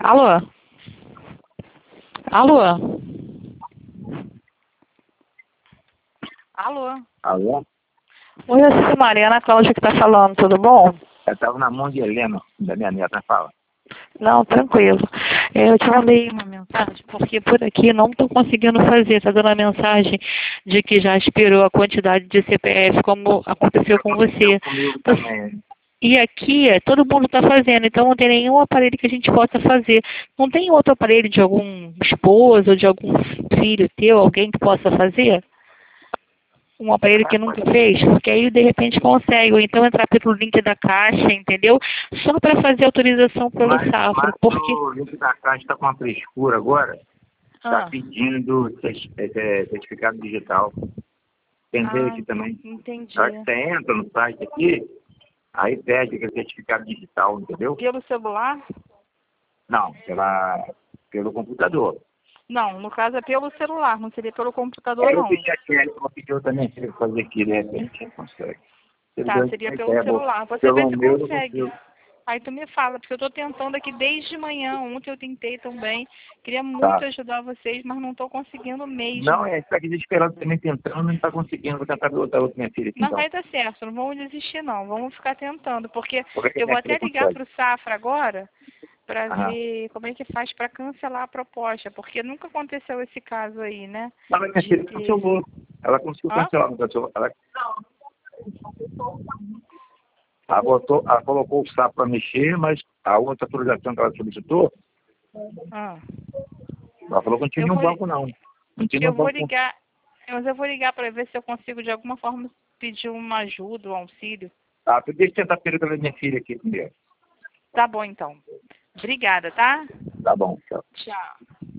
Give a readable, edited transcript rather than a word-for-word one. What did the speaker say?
Alô? Alô? Alô? Alô? Oi, eu sou a Mariana Cláudia que tá falando, tudo bom? Eu estava na mão de Helena, da minha neta, fala. Não, tranquilo. Eu te mandei uma mensagem porque por aqui não estou conseguindo fazer. Está dando a mensagem de que já expirou a quantidade de CPF, como aconteceu com você. Comigo também. E aqui todo mundo está fazendo, então não tem nenhum aparelho que a gente possa fazer. Não tem outro aparelho de algum esposo, ou de algum filho teu, alguém que possa fazer? Um aparelho que nunca fez? Porque aí de repente consegue, ou então entrar pelo link da Caixa, entendeu? Só para fazer autorização pelo Safra, porque... o link da Caixa está com uma frescura agora. Está Ah. pedindo certificado digital. Tentei aqui também. Entendi. Na hora que você entra no site aqui, aí pede aquele certificado digital, entendeu? Pelo celular? Não, pelo computador. Não, no caso é pelo celular, não seria pelo computador, Aí eu não. pedi a Kelly, ela pediu também, se ele fazer aqui, de repente, consegue. Tá, seria pelo celular. Você vê se consegue. Aí tu me fala, porque eu tô tentando aqui desde manhã. Ontem eu tentei também. Queria muito ajudar vocês, mas não tô conseguindo mesmo. Não, está aqui desesperado também tentando, não está conseguindo. Vou tentar outra minha filha aqui, Mas então. vai dar certo, não vamos desistir não. Vamos ficar tentando, porque Porque eu vou minha até filha ligar consegue. pro Safra agora para Aham. ver como é que faz para cancelar a proposta, porque nunca aconteceu esse caso aí, né? Não, mas minha filha cancelou. Ela conseguiu Hã? cancelar, não cancelou. Ela colocou o sapo para mexer, mas a outra autorização que ela solicitou, Ah. ela falou que não tinha nenhum banco, não. Não tinha Eu nenhum vou banco. ligar, mas eu vou ligar para ver se eu consigo de alguma forma pedir uma ajuda, um auxílio. Ah, deixa eu tentar pegar pela minha filha aqui primeiro. Tá bom então. Obrigada, tá? Tá bom, tchau. Tchau.